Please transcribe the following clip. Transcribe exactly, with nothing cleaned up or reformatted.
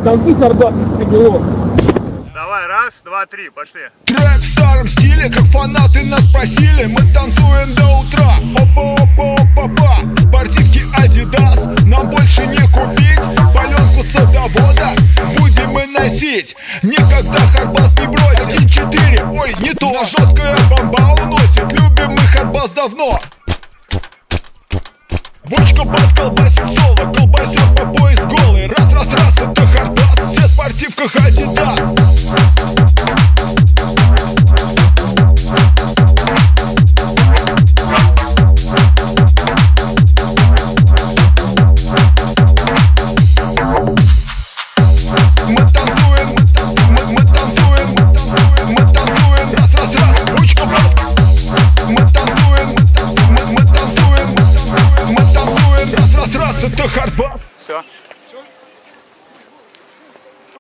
Танки Сардак, Ангелов. Давай, раз, два, три, пошли. Трек в старом стиле, как фанаты нас просили. Мы танцуем до утра. Опа-опа-опа-па. Спортивки Adidas нам больше не купить. Паленку садовода будем мы носить. Никогда Хардбас не бросит. Один четыре, ой, не то. На жесткая бомба уносит. Любим мы Хардбас давно. Бочка бас колбасит соло. Колбасит по пояс голый. Раз-раз-раз, это Хардбас. Все в спортивках Adidas.